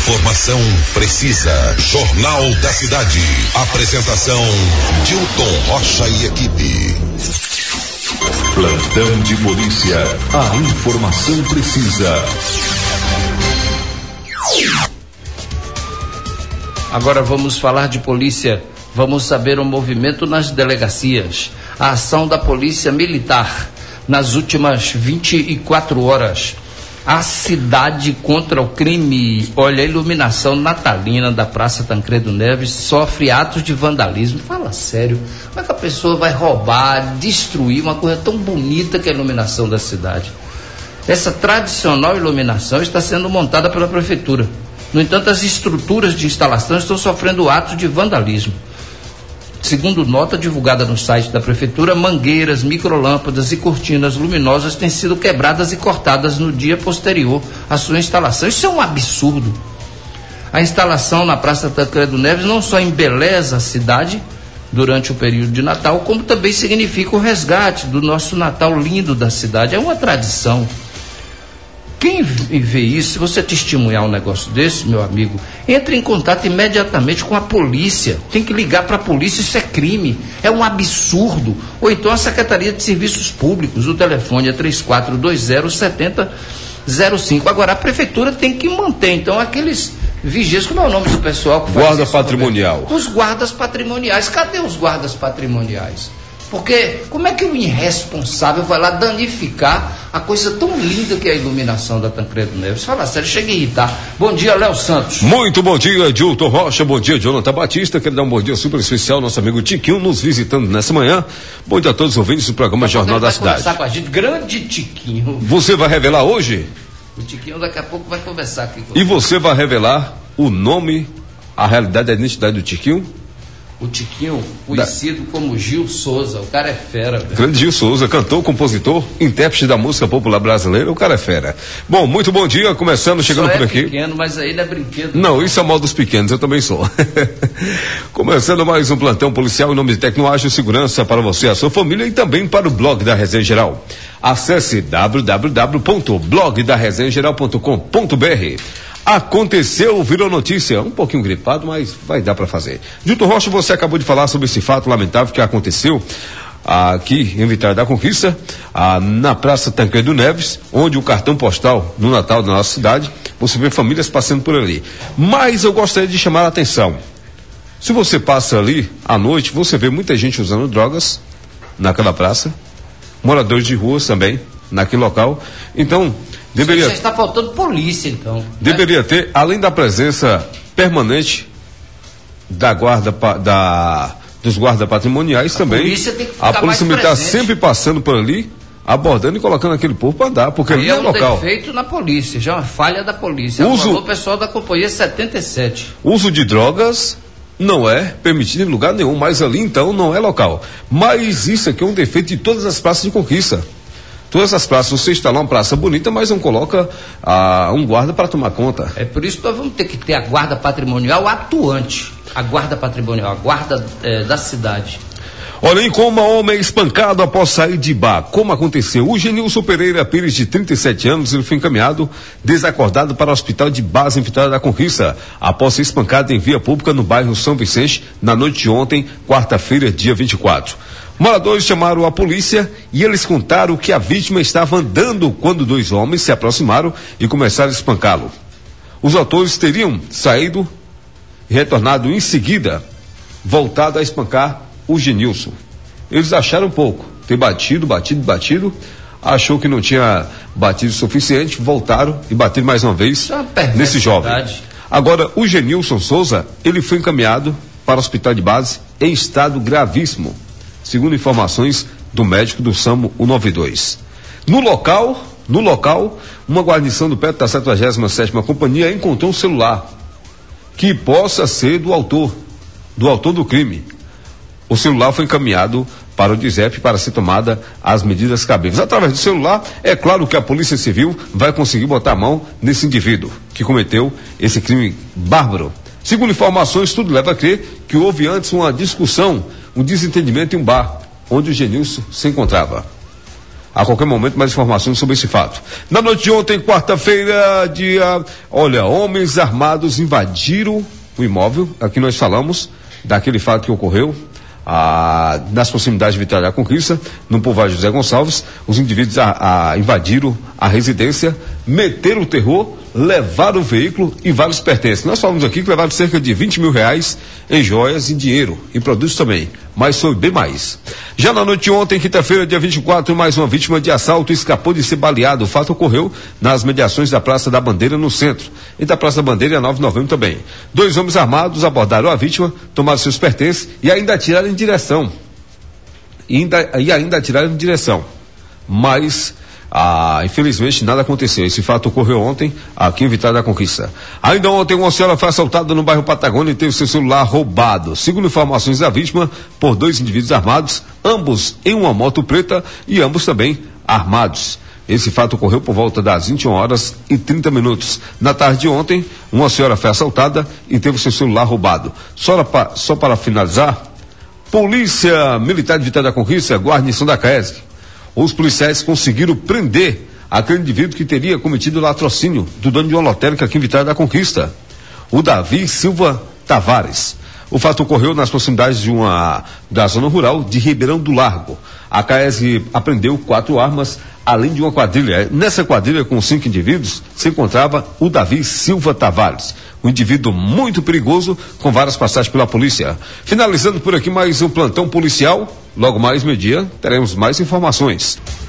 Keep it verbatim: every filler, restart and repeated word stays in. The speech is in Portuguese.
Informação precisa. Jornal da Cidade. Apresentação Dilton Rocha e equipe. Plantão de polícia. A informação precisa. Agora vamos falar de polícia. Vamos saber o movimento nas delegacias. A ação da Polícia Militar nas últimas vinte e quatro horas. A cidade contra o crime. Olha, a iluminação natalina da Praça Tancredo Neves sofre atos de vandalismo. Fala sério, como é que a pessoa vai roubar, destruir uma coisa tão bonita que é a iluminação da cidade? Essa tradicional iluminação está sendo montada pela Prefeitura. No entanto, as estruturas de instalação estão sofrendo atos de vandalismo. Segundo nota divulgada no site da Prefeitura, mangueiras, microlâmpadas e cortinas luminosas têm sido quebradas e cortadas no dia posterior à sua instalação. Isso é um absurdo. A instalação na Praça Tancredo Neves não só embeleza a cidade durante o período de Natal, como também significa o resgate do nosso Natal lindo da cidade. É uma tradição. Quem vê isso, se você testemunhar um negócio desse, meu amigo, entre em contato imediatamente com a polícia. Tem que ligar para a polícia, isso é crime, é um absurdo. Ou então a Secretaria de Serviços Públicos, o telefone é três quatro dois zero, sete zero zero cinco. Agora, a Prefeitura tem que manter, então, aqueles vigias, como é o nome do pessoal que faz Guarda isso, patrimonial. Os guardas patrimoniais. Cadê os guardas patrimoniais? Porque como é que o irresponsável vai lá danificar a coisa tão linda que é a iluminação da Tancredo Neves? Fala sério, chega a irritar. Bom dia, Léo Santos. Muito bom dia, Dilton Rocha. Bom dia, Jonathan Batista. Quero dar um bom dia super especial ao nosso amigo Tiquinho nos visitando nessa manhã. Bom dia a todos os ouvintes do programa Mas Jornal da vai Cidade. Conversar com a gente, grande Tiquinho. Você vai revelar hoje? O Tiquinho daqui a pouco vai conversar aqui com E você vai revelar o nome, a realidade, a identidade do Tiquinho? O Tiquinho, conhecido da... como Gil Souza, o cara é fera. Velho. Grande Gil Souza, cantor, compositor, intérprete da música popular brasileira, o cara é fera. Bom, muito bom dia, começando, chegando Só é por aqui. pequeno, mas aí não é brinquedo. Não, isso é mal dos pequenos, eu também sou. Começando mais um plantão policial em nome de Tecnoagem Segurança para você e a sua família e também para o blog da Resenha Geral. Acesse w w w ponto blog da resenha geral ponto com ponto b r. Aconteceu, virou notícia, um pouquinho gripado, mas vai dar para fazer. Dilton Rocha, você acabou de falar sobre esse fato lamentável que aconteceu aqui em Vitória da Conquista, ah, na Praça Tancredo Neves, onde o cartão postal no Natal da nossa cidade, você vê famílias passando por ali. Mas eu gostaria de chamar a atenção. Se você passa ali à noite, você vê muita gente usando drogas naquela praça, moradores de ruas também, naquele local. Então, deveria... Já está faltando polícia, então. Deveria né? ter, além da presença permanente da guarda, da, dos guardas patrimoniais a também, polícia tem que a polícia militar presente. sempre passando por ali, abordando e colocando aquele povo para andar, porque ali é o local. É um defeito na polícia, já é uma falha da polícia. Uso... O pessoal da companhia setenta e sete. Uso de drogas não é permitido em lugar nenhum, mas ali então não é local. Mas isso aqui é um defeito de todas as praças de Conquista. Todas as praças, você está lá uma praça bonita, mas não coloca ah, um guarda para tomar conta. É por isso que nós vamos ter que ter a guarda patrimonial atuante. A guarda patrimonial, a guarda eh, da cidade. Olha aí como um homem é espancado após sair de bar. Como aconteceu? O Genilson Pereira Pires, de trinta e sete anos, ele foi encaminhado desacordado para o hospital de base em Vitória da Conquista, após ser espancado em via pública no bairro São Vicente, na noite de ontem, quarta-feira, dia vinte e quatro. Moradores chamaram a polícia e eles contaram que a vítima estava andando quando dois homens se aproximaram e começaram a espancá-lo. Os autores teriam saído e retornado em seguida, voltado a espancar o Genilson. Eles acharam pouco, ter batido, batido, batido, achou que não tinha batido o suficiente, voltaram e bateram mais uma vez nesse jovem. Agora, o Genilson Souza, ele foi encaminhado para o hospital de base em estado gravíssimo, segundo informações do médico do SAMU cento e noventa e dois. No local, no local, uma guarnição do P E T da setenta e sétima Companhia encontrou um celular que possa ser do autor, do autor do crime. O celular foi encaminhado para o DISEP para ser tomada as medidas cabíveis. Através do celular, é claro que a Polícia Civil vai conseguir botar a mão nesse indivíduo que cometeu esse crime bárbaro. Segundo informações, tudo leva a crer que houve antes uma discussão, um desentendimento em um bar, onde o Genilson se encontrava. A qualquer momento, mais informações sobre esse fato. Na noite de ontem, quarta-feira, dia, olha, homens armados invadiram o imóvel. Aqui nós falamos daquele fato que ocorreu ah, nas proximidades de Vitória da Conquista, no povoado José Gonçalves. Os indivíduos a, a invadiram a residência, meteram o terror, levaram o veículo e vários pertences. Nós falamos aqui que levaram cerca de vinte mil reais em joias, em dinheiro e produtos também, mas foi bem mais. Já na noite de ontem, quinta-feira, dia vinte e quatro, mais uma vítima de assalto escapou de ser baleado. O fato ocorreu nas mediações da Praça da Bandeira, no centro, e da Praça da Bandeira, nove de novembro também. Dois homens armados abordaram a vítima, tomaram seus pertences e ainda atiraram em direção. E ainda, e ainda atiraram em direção. Mas Ah, infelizmente nada aconteceu. Esse fato ocorreu ontem aqui em Vitória da Conquista. Ainda ontem uma senhora foi assaltada no bairro Patagônia e teve seu celular roubado. Segundo informações da vítima, por dois indivíduos armados, ambos em uma moto preta e ambos também armados. Esse fato ocorreu por volta das vinte e uma horas e trinta minutos. Na tarde de ontem, uma senhora foi assaltada e teve seu celular roubado. Só, pra, só para finalizar, Polícia Militar de Vitória da Conquista, guarnição da CAESG. Os policiais conseguiram prender aquele indivíduo que teria cometido latrocínio do dono de uma lotérica aqui em Vitória da Conquista, o Davi Silva Tavares. O fato ocorreu nas proximidades de uma, da zona rural de Ribeirão do Largo. A CAESG apreendeu quatro armas, além de uma quadrilha. Nessa quadrilha, com cinco indivíduos, se encontrava o Davi Silva Tavares, um indivíduo muito perigoso, com várias passagens pela polícia. Finalizando por aqui mais um plantão policial. Logo mais meio-dia teremos mais informações.